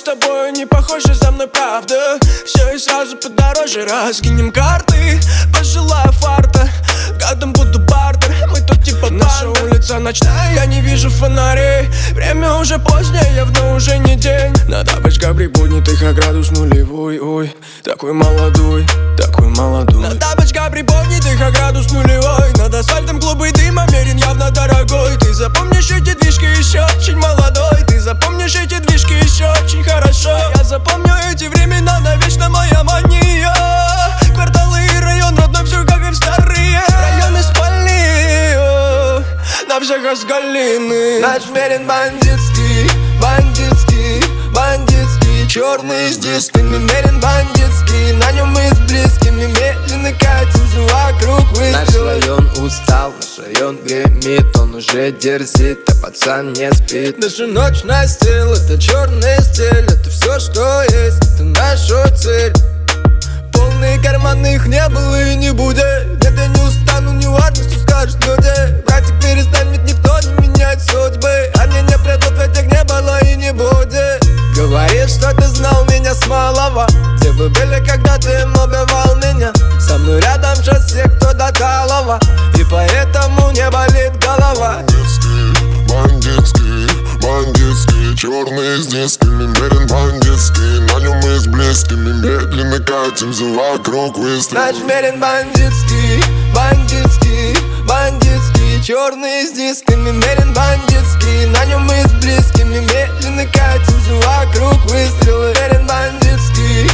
тобою не похожи, за мной правда. Все и сразу подороже, раскинем карты. Пожелаю фарта, годом буду бартер. Мы тут типа наша улица ночная, я не вижу фонарей. Время уже позднее, явно уже не день. На тапочках приподнятых, а градус нулевой. Ой, такой молодой, такой молодой. На тапочках приподнятых, а градус нулевой. Над асфальтом клубы дыма, мерен явно дорогой. Ты запомнишь эти движки еще очень молодой. Ты запомнишь эти движки еще очень хорошо. Я запомню эти времена, навечно моя мания. Кварталы и район родной, все как и в старые районы спальни. На всех Асгалины. Наш мерен бандитский, бандитский, бандитский. Черный с дисками, мерен бандитский. На нем мы с близкими медленно катимся вокруг выстрела. Наш район устал, наш район гремит. Он уже дерзит, а пацан не спит. Наша ночь настил, это черный стиль. Это все, что есть, это наша цель. Полные карманы, их не было и не будет. Нет, я не устану, не важно, что скажут люди. Братик, перестань, ведь никто не меняет судьбы. А мне не придут, ведь их не было и не будет. Говоришь, что ты знал меня с малого. Где вы были, когда ты убивал меня? Со мной рядом сейчас все, кто до талого. И поэтому не болит голова. Бандитский, бандитский, черный с дисками, мерен бандитский. На нем мы с близкими медленно катимся вокруг выстрела. Наш мерен бандитский, бандитский, бандитский. Черный с дисками, мерен бандитский. На нем мы с близкими медленно катимся вокруг выстрела. Мерен бандитский,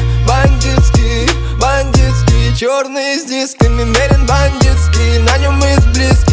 бандитский, бандитский. Черный с дисками, мерен бандитский. На нем мы с близкими